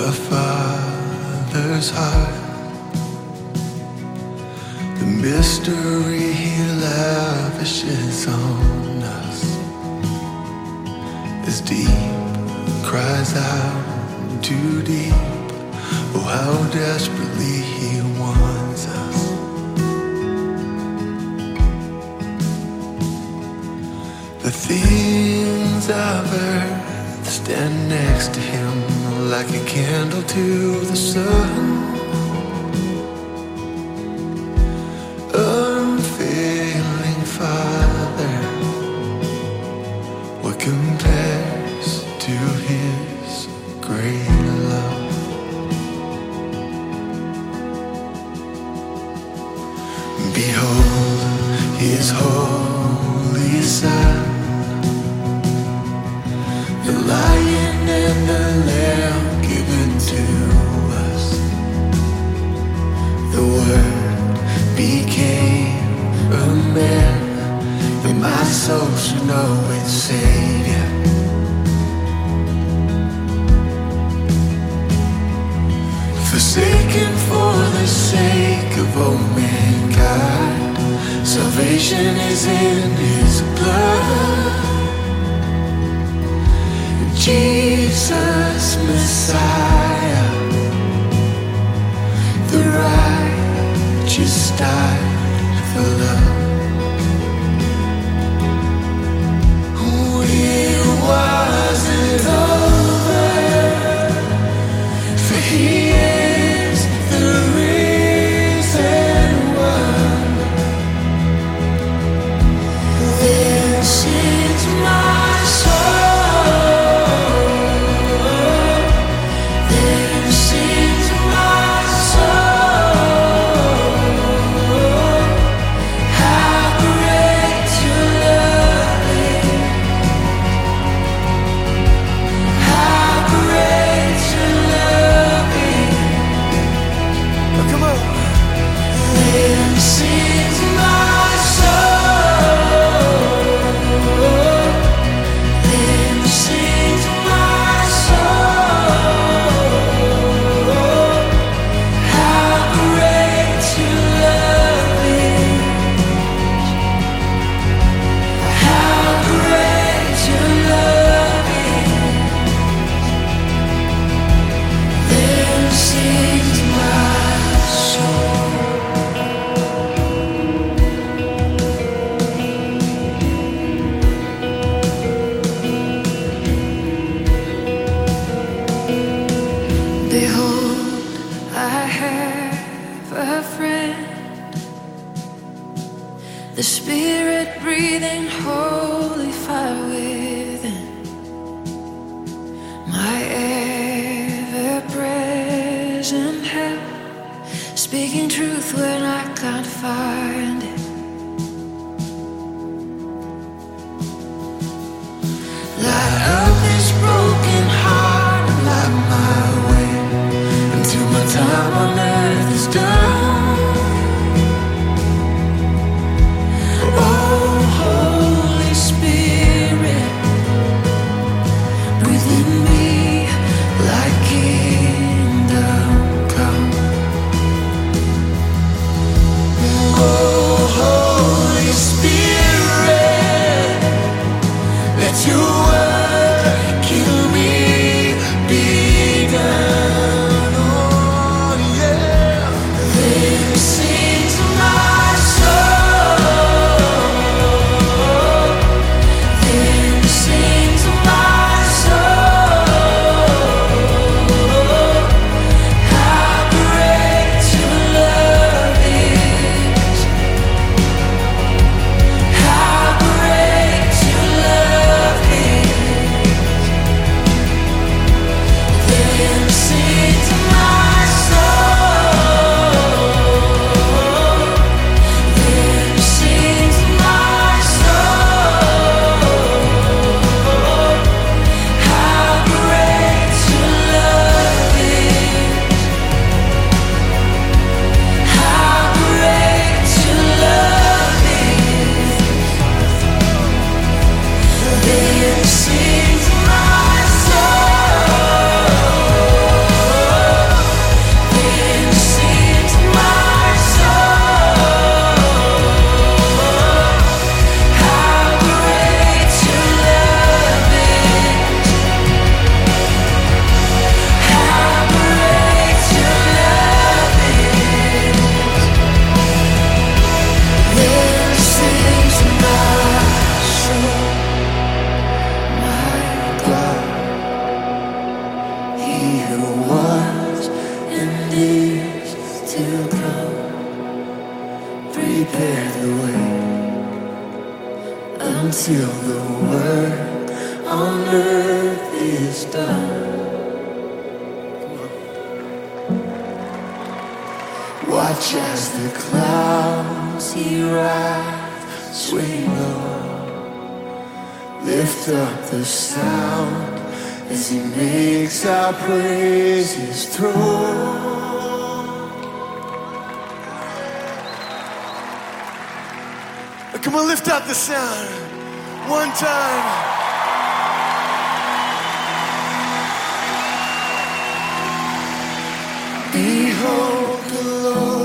a father's heart. The mystery he lavishes on us is deep, cries out too deep. Oh, how desperately he wants us. The things of earth stand next to him like a candle to the sun. Unfailing Father, what compares to his great love? Behold his holy Son, the Lion and the Lamb given to us. The Word became a man, that my soul should know its Savior. Forsaken for the sake of all mankind, salvation is in his blood. Jesus Messiah, the righteous died for love. It wasn't over, for he is the risen one. This is my soul. This is my soul. How great your love is. How great your love is. Oh, come on. This is my soul. This is my soul. How great your love is. How great your love is. This is my soul. Behold, I have a friend, the Spirit breathing holy fire within, my ever-present help, speaking truth when I can't find it. Light up this broken heart and light my way until my time on earth is done. Oh, Holy Spirit, breathe in me like kingdom come. Oh, He who was and is to come, prepare the way until the work on earth is done. Watch as the clouds he rides, swing low, lift up the sound as he makes our praises throne. Come on, lift up the sound one time. Behold the Lord.